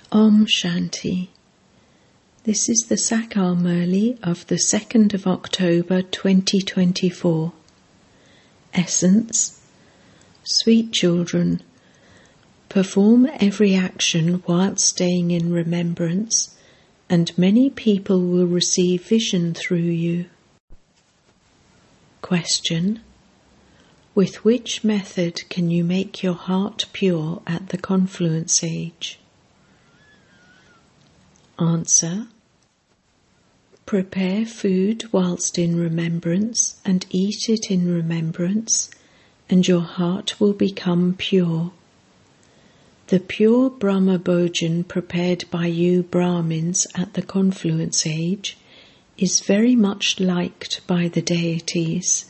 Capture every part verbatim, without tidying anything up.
Om Shanti. This is the Sakar Murli of the second of October twenty twenty-four. Essence: Sweet children, perform every action while staying in remembrance, and many people will receive vision through you. Question: with which method can you make your heart pure at the confluence age? Answer: prepare food whilst in remembrance and eat it in remembrance, and your heart will become pure. The pure Brahma Bhojan prepared by you Brahmins at the confluence age is very much liked by the deities.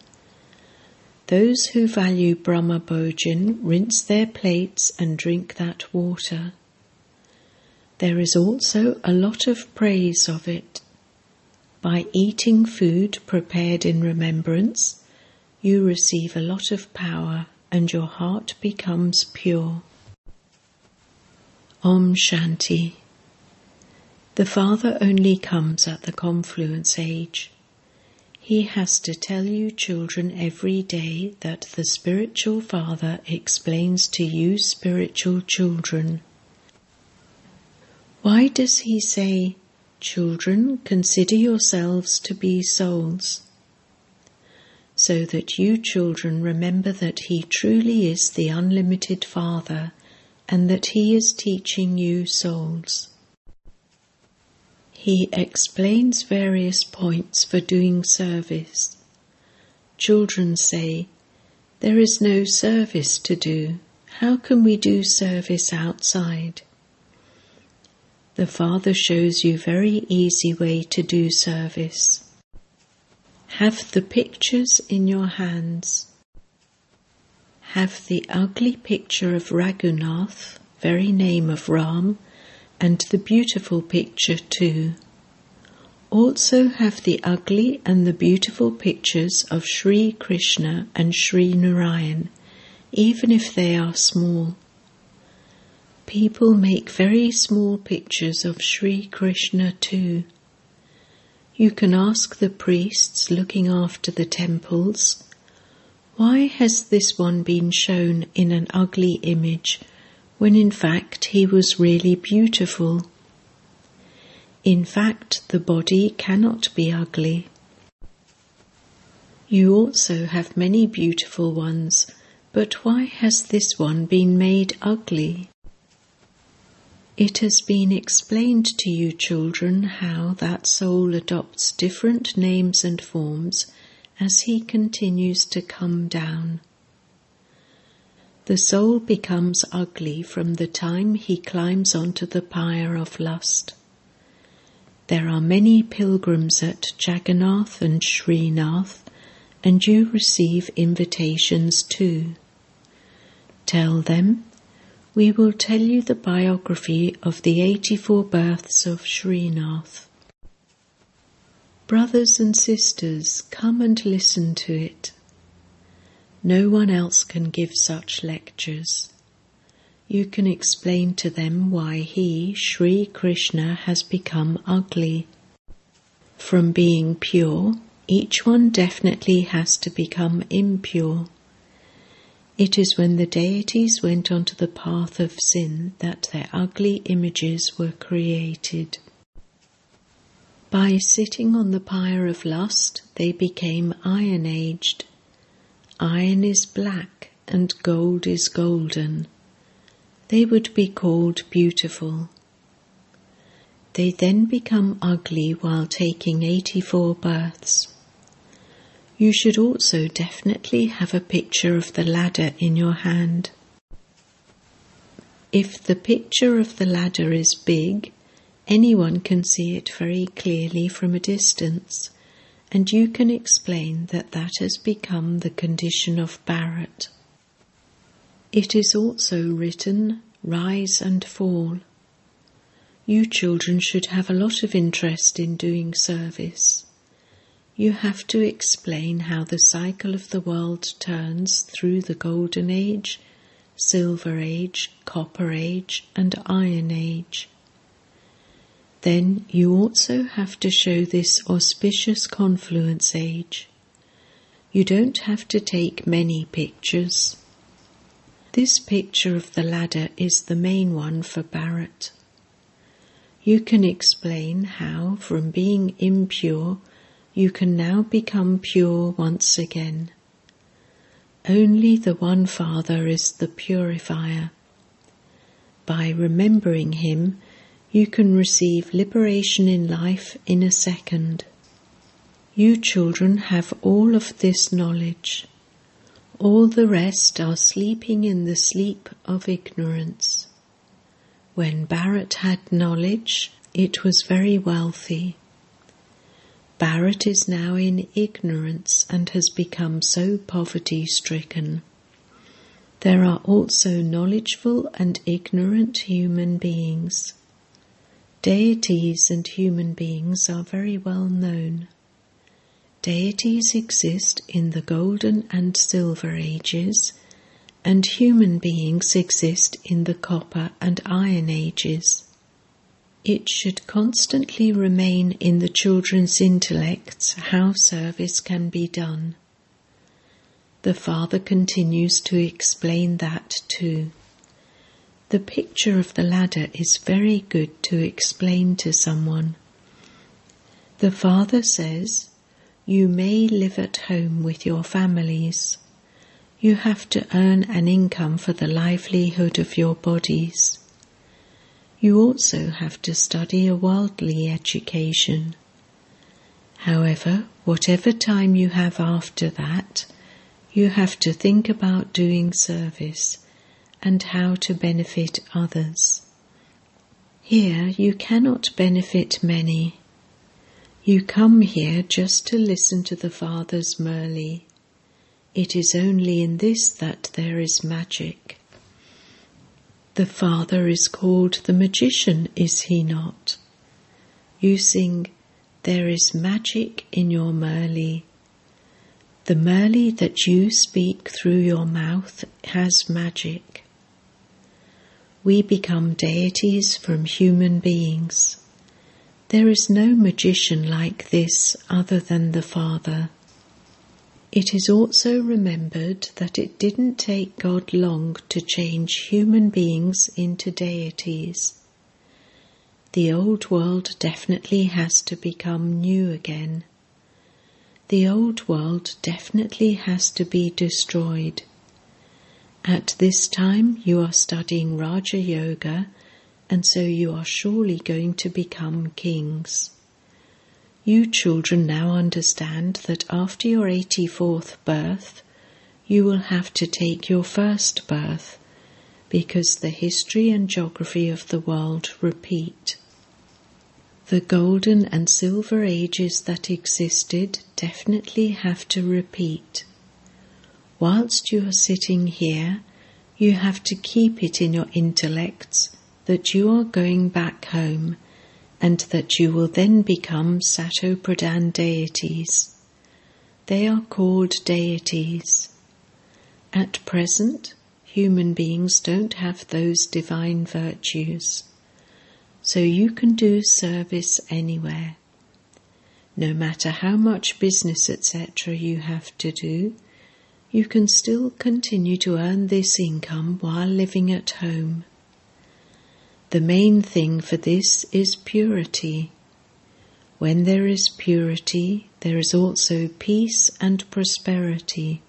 Those who value Brahma Bhojan rinse their plates and drink that water. There is also a lot of praise of it. By eating food prepared in remembrance, you receive a lot of power and your heart becomes pure. Om Shanti. The Father only comes at the confluence age. He has to tell you children every day that the spiritual Father explains to you spiritual children. Why does he say, "Children, consider yourselves to be souls"? So that you children remember that he truly is the unlimited Father and that he is teaching you souls. He explains various points for doing service. Children say, "There is no service to do. How can we do service outside?" The Father shows you very easy way to do service. Have the pictures in your hands. Have the ugly picture of Raghunath, very name of Ram, and the beautiful picture too. Also have the ugly and the beautiful pictures of Sri Krishna and Sri Narayan, even if they are small. People make very small pictures of Sri Krishna too. You can ask the priests looking after the temples, why has this one been shown in an ugly image when in fact he was really beautiful? In fact, the body cannot be ugly. You also have many beautiful ones, but why has this one been made ugly? It has been explained to you children how that soul adopts different names and forms as he continues to come down. The soul becomes ugly from the time he climbs onto the pyre of lust. There are many pilgrims at Jagannath and Srinath, and you receive invitations too. Tell them, "We will tell you the biography of the eighty-four births of Srinath." Brothers and sisters, come and listen to it. No one else can give such lectures. You can explain to them why he, Sri Krishna, has become ugly. From being pure, each one definitely has to become impure. It is when the deities went onto the path of sin that their ugly images were created. By sitting on the pyre of lust, they became iron-aged. Iron is black and gold is golden. They would be called beautiful. They then become ugly while taking eighty-four births. You should also definitely have a picture of the ladder in your hand. If the picture of the ladder is big, anyone can see it very clearly from a distance, and you can explain that that has become the condition of Bharat. It is also written, "Rise and fall." You children should have a lot of interest in doing service. You have to explain how the cycle of the world turns through the Golden Age, Silver Age, Copper Age, and Iron Age. Then you also have to show this auspicious confluence age. You don't have to take many pictures. This picture of the ladder is the main one for Bharat. You can explain how, from being impure, you can now become pure once again. Only the one Father is the purifier. By remembering Him, you can receive liberation in life in a second. You children have all of this knowledge. All the rest are sleeping in the sleep of ignorance. When Bharat had knowledge, it was very wealthy. Bharat is now in ignorance and has become so poverty-stricken. There are also knowledgeful and ignorant human beings. Deities and human beings are very well known. Deities exist in the Golden and Silver Ages, and human beings exist in the Copper and Iron Ages. It should constantly remain in the children's intellects how service can be done. The Father continues to explain that too. The picture of the ladder is very good to explain to someone. The Father says, you may live at home with your families. You have to earn an income for the livelihood of your bodies. You also have to study a worldly education. However, whatever time you have after that, you have to think about doing service and how to benefit others. Here you cannot benefit many. You come here just to listen to the Father's Murli. It is only in this that there is magic. The Father is called the magician, is he not? You sing, there is magic in your Murli. The Murli that you speak through your mouth has magic. We become deities from human beings. There is no magician like this other than the Father. It is also remembered that it didn't take God long to change human beings into deities. The old world definitely has to become new again. The old world definitely has to be destroyed. At this time you are studying Raja Yoga, and so you are surely going to become kings. You children now understand that after your eighty-fourth birth, you will have to take your first birth, because the history and geography of the world repeat. The Golden and Silver Ages that existed definitely have to repeat. Whilst you are sitting here, you have to keep it in your intellects that you are going back home, and that you will then become Sato Pradhan deities. They are called deities. At present, human beings don't have those divine virtues, so you can do service anywhere. No matter how much business et cetera you have to do, you can still continue to earn this income while living at home. The main thing for this is purity. When there is purity, there is also peace and prosperity.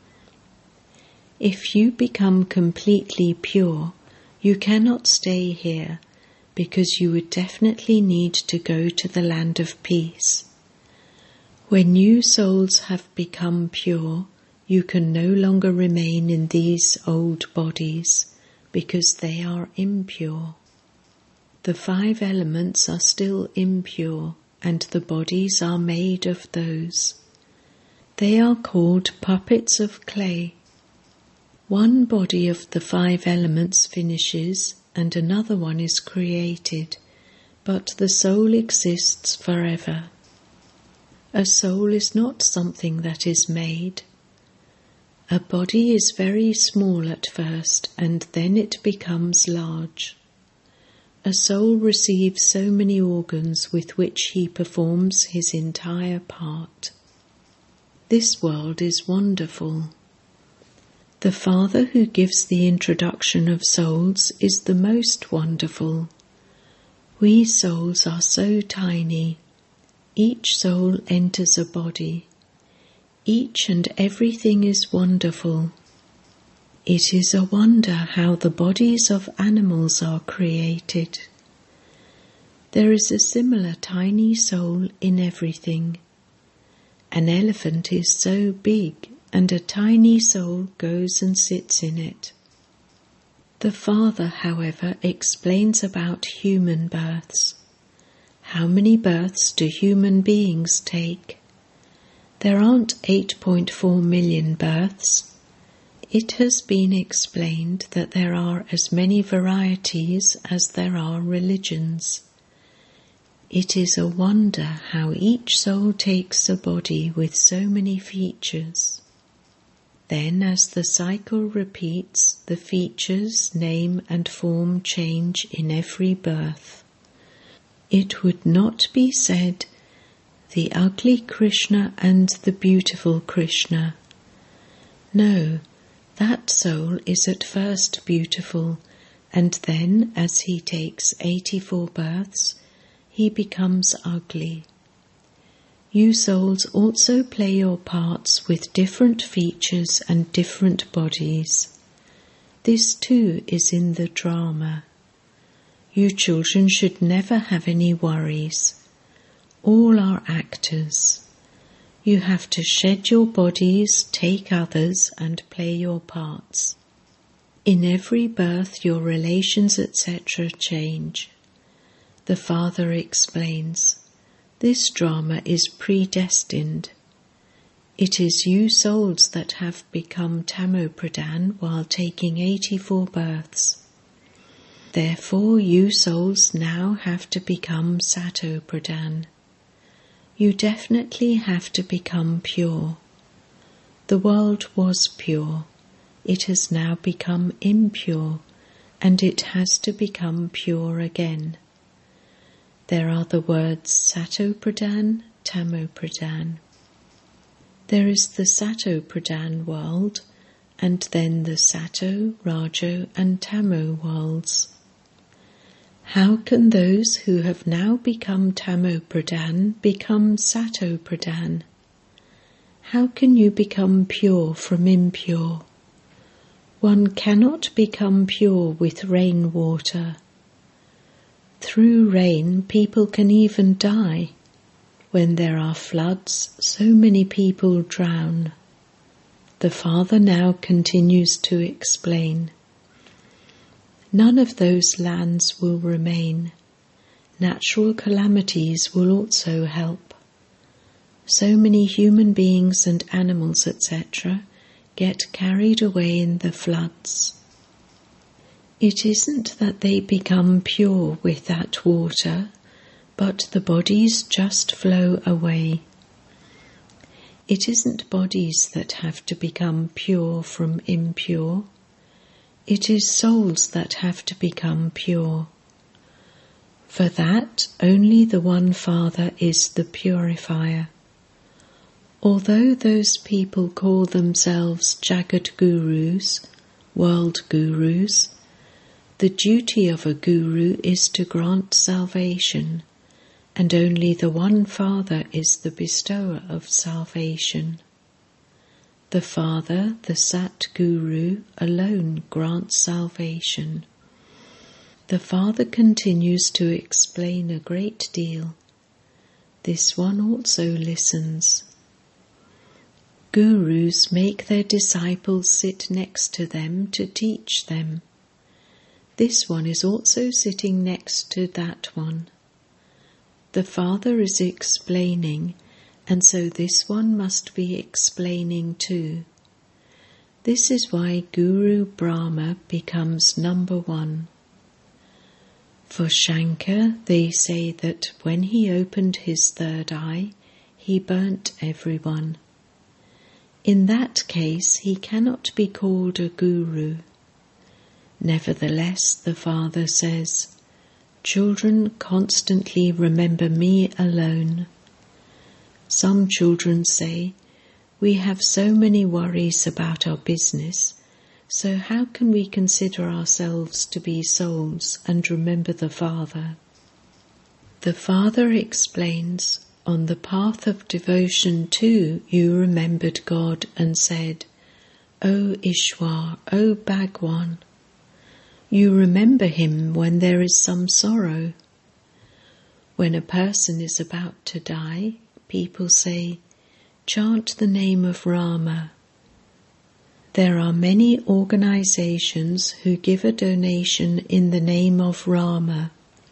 If you become completely pure, you cannot stay here, because you would definitely need to go to the land of peace. When new souls have become pure, you can no longer remain in these old bodies, because they are impure. The five elements are still impure, and the bodies are made of those. They are called puppets of clay. One body of the five elements finishes, and another one is created, but the soul exists forever. A soul is not something that is made. A body is very small at first, and then it becomes large. A soul receives so many organs with which he performs his entire part. This world is wonderful. The Father who gives the introduction of souls is the most wonderful. We souls are so tiny. Each soul enters a body. Each and everything is wonderful. It is a wonder how the bodies of animals are created. There is a similar tiny soul in everything. An elephant is so big, and a tiny soul goes and sits in it. The Father, however, explains about human births. How many births do human beings take? There aren't eight point four million births. It has been explained that there are as many varieties as there are religions. It is a wonder how each soul takes a body with so many features. Then, as the cycle repeats, the features, name and form change in every birth. It would not be said, the ugly Krishna and the beautiful Krishna. No, that soul is at first beautiful, and then, as he takes eighty-four births, he becomes ugly. You souls also play your parts with different features and different bodies. This too is in the drama. You children should never have any worries. All are actors. You have to shed your bodies, take others, and play your parts. In every birth your relations et cetera change. The Father explains, this drama is predestined. It is you souls that have become Tamopradhan while taking eighty-four births. Therefore you souls now have to become Satopradhan. You definitely have to become pure. The world was pure. It has now become impure, and it has to become pure again. There are the words Satopradhan, Tamopradhan. There is the Satopradhan world, and then the Sato, Rajo and Tamo worlds. How can those who have now become Tamopradhan become Satopradhan? How can you become pure from impure? One cannot become pure with rainwater. Through rain, people can even die. When there are floods, so many people drown. The Father now continues to explain. None of those lands will remain. Natural calamities will also help. So many human beings and animals, et cetera, get carried away in the floods. It isn't that they become pure with that water, but the bodies just flow away. It isn't bodies that have to become pure from impure. It is souls that have to become pure. For that, only the one Father is the purifier. Although those people call themselves Jagat Gurus, world gurus, the duty of a guru is to grant salvation, and only the one Father is the bestower of salvation. The Father, the Sat Guru, alone grants salvation. The Father continues to explain a great deal. This one also listens. Gurus make their disciples sit next to them to teach them. This one is also sitting next to that one. The Father is explaining, and so this one must be explaining too. This is why Guru Brahma becomes number one. For Shankar, they say that when he opened his third eye, he burnt everyone. In that case, he cannot be called a guru. Nevertheless, the Father says, children constantly remember me alone. Some children say, we have so many worries about our business, so how can we consider ourselves to be souls and remember the Father? The Father explains, on the path of devotion too you remembered God and said, O Ishwar, O Bhagwan. You remember him when there is some sorrow. When a person is about to die, people say, chant the name of Rama. There are many organizations who give a donation in the name of Rama.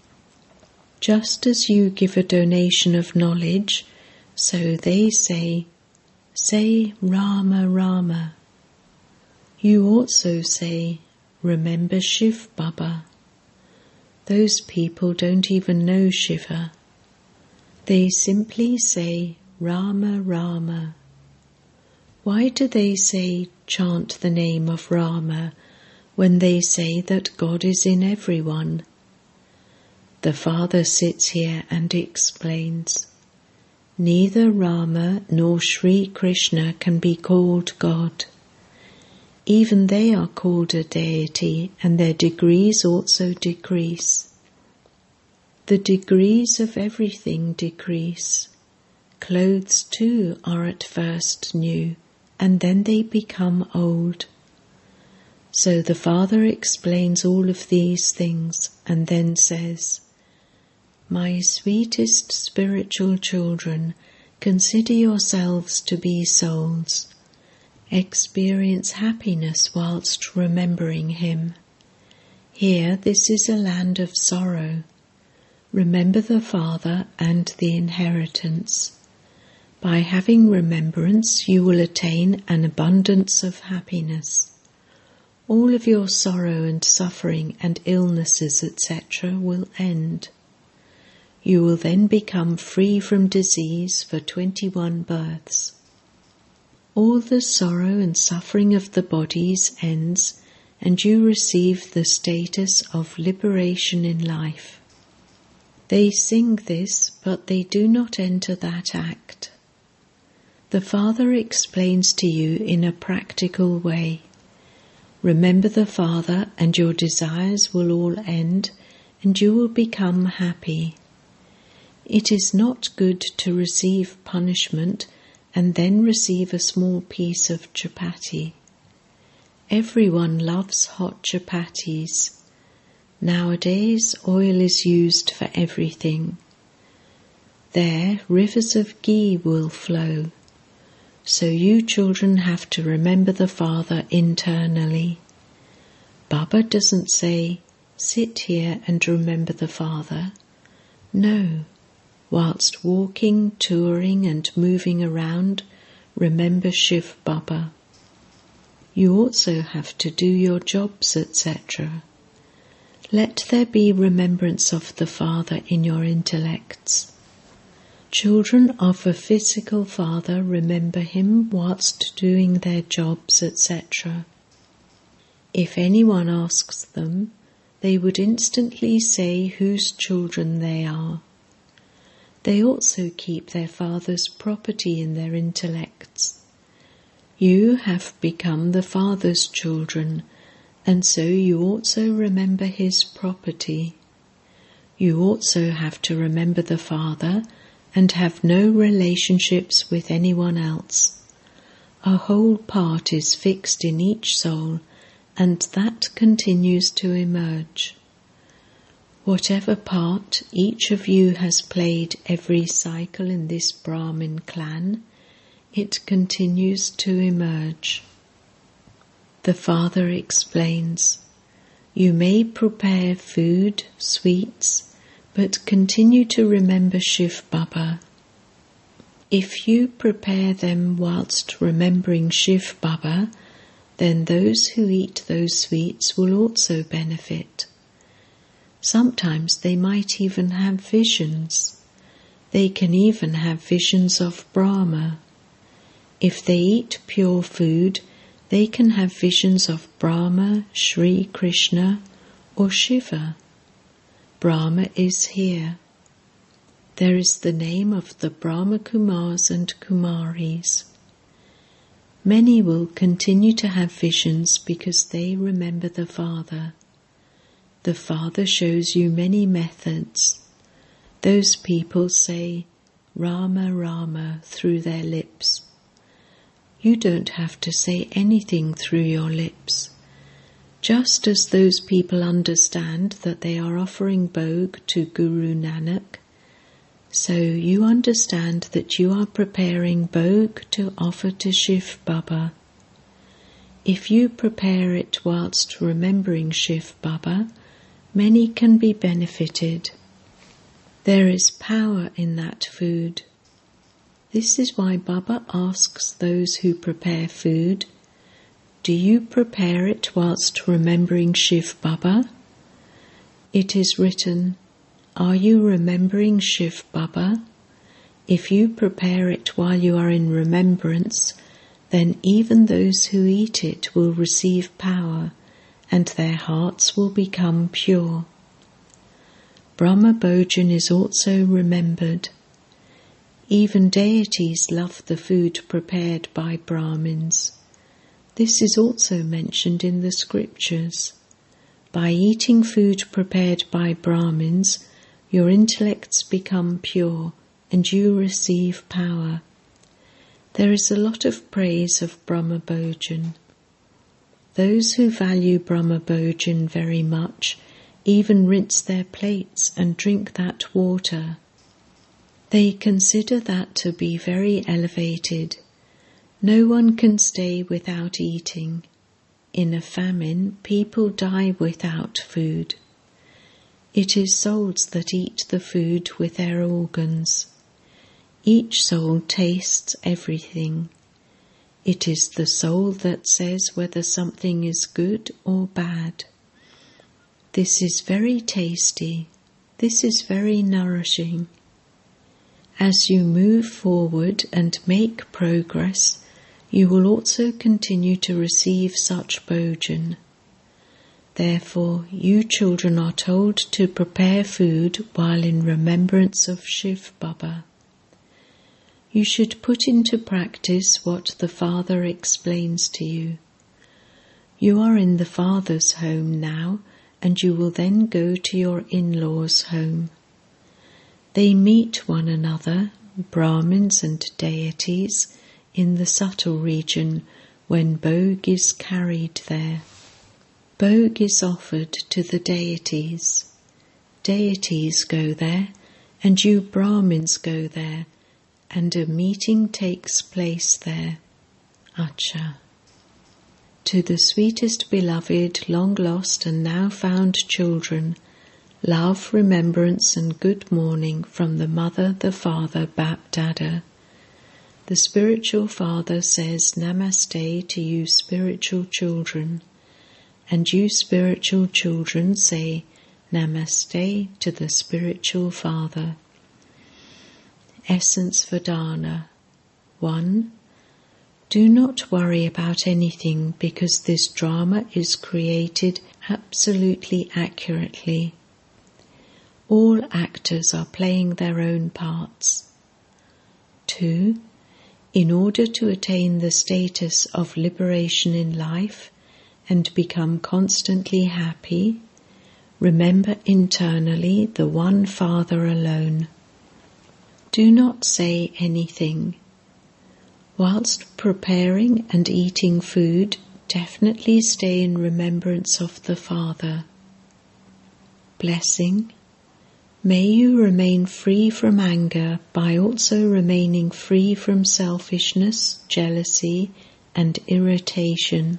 Just as you give a donation of knowledge, so they say, say Rama, Rama. You also say, remember Shiv Baba. Those people don't even know Shiva. They simply say Rama, Rama. Why do they say chant the name of Rama when they say that God is in everyone? The Father sits here and explains, neither Rama nor Sri Krishna can be called God. Even they are called a deity, and their degrees also decrease. The degrees of everything decrease. Clothes too are at first new, and then they become old. So the Father explains all of these things, and then says, my sweetest spiritual children, consider yourselves to be souls. Experience happiness whilst remembering him. Here, this is a land of sorrow. Remember the Father and the inheritance. By having remembrance, you will attain an abundance of happiness. All of your sorrow and suffering and illnesses, et cetera, will end. You will then become free from disease for twenty-one births. All the sorrow and suffering of the bodies ends, and you receive the status of liberation in life. They sing this, but they do not enter that act. The Father explains to you in a practical way. Remember the Father, and your desires will all end, and you will become happy. It is not good to receive punishment and then receive a small piece of chapati. Everyone loves hot chapatis. Nowadays, oil is used for everything. There, rivers of ghee will flow. So you children have to remember the Father internally. Baba doesn't say, sit here and remember the Father. No. Whilst walking, touring and moving around, remember Shiv Baba. You also have to do your jobs, et cetera. Let there be remembrance of the Father in your intellects. Children of a physical father remember him whilst doing their jobs, et cetera. If anyone asks them, they would instantly say whose children they are. They also keep their father's property in their intellects. You have become the Father's children, and so you also remember his property. You also have to remember the Father and have no relationships with anyone else. A whole part is fixed in each soul, and that continues to emerge. Whatever part each of you has played every cycle in this Brahmin clan, it continues to emerge. The Father explains, you may prepare food, sweets, but continue to remember Shiv Baba. If you prepare them whilst remembering Shiv Baba, then those who eat those sweets will also benefit. Sometimes they might even have visions. They can even have visions of Brahma. If they eat pure food, they can have visions of Brahma, Sri Krishna, or Shiva. Brahma is here. There is the name of the Brahma Kumars and Kumaris. Many will continue to have visions because they remember the Father. The Father shows you many methods. Those people say Rama Rama through their lips. You don't have to say anything through your lips. Just as those people understand that they are offering bhog to Guru Nanak, so you understand that you are preparing bhog to offer to Shiv Baba. If you prepare it whilst remembering Shiv Baba, many can be benefited. There is power in that food. This is why Baba asks those who prepare food, do you prepare it whilst remembering Shiv Baba? It is written, are you remembering Shiv Baba? If you prepare it while you are in remembrance, then even those who eat it will receive power, and their hearts will become pure. Brahma Bhojan is also remembered. Even deities love the food prepared by Brahmins. This is also mentioned in the scriptures. By eating food prepared by Brahmins, your intellects become pure and you receive power. There is a lot of praise of Brahma Bhojan. Those who value Brahma Bhojan very much even rinse their plates and drink that water. They consider that to be very elevated. No one can stay without eating. In a famine, people die without food. It is souls that eat the food with their organs. Each soul tastes everything. It is the soul that says whether something is good or bad. This is very tasty. This is very nourishing. As you move forward and make progress, you will also continue to receive such bhojan. Therefore, you children are told to prepare food while in remembrance of Shiv Baba. You should put into practice what the Father explains to you. You are in the Father's home now, and you will then go to your in-laws' home. They meet one another, Brahmins and deities, in the subtle region when bhog is carried there. Bhog is offered to the deities. Deities go there, and you Brahmins go there, and a meeting takes place there. Acha. To the sweetest beloved, long lost and now found children, love, remembrance and good morning from the Mother, the Father, Bap Dada. The spiritual father says Namaste to you spiritual children, and you spiritual children say Namaste to the spiritual father. Essence Vedana. one. Do not worry about anything because this drama is created absolutely accurately. All actors are playing their own parts. two. In order to attain the status of liberation in life and become constantly happy, remember internally the one Father alone. Do not say anything. Whilst preparing and eating food, definitely stay in remembrance of the Father. Blessing. May you remain free from anger by also remaining free from selfishness, jealousy, and irritation.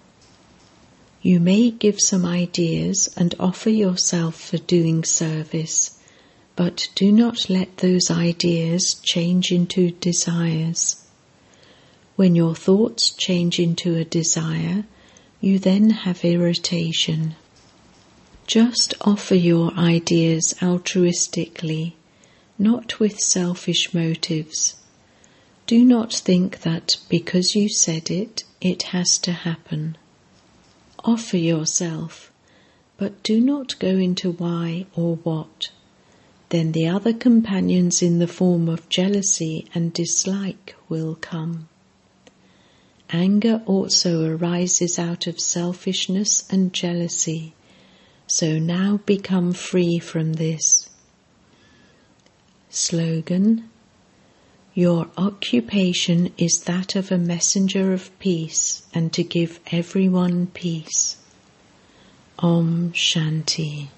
You may give some ideas and offer yourself for doing service, but do not let those ideas change into desires. When your thoughts change into a desire, you then have irritation. Just offer your ideas altruistically, not with selfish motives. Do not think that because you said it, it has to happen. Offer yourself, but do not go into why or what. Then the other companions in the form of jealousy and dislike will come. Anger also arises out of selfishness and jealousy, so now become free from this. Slogan: Your occupation is that of a messenger of peace and to give everyone peace. Om Shanti.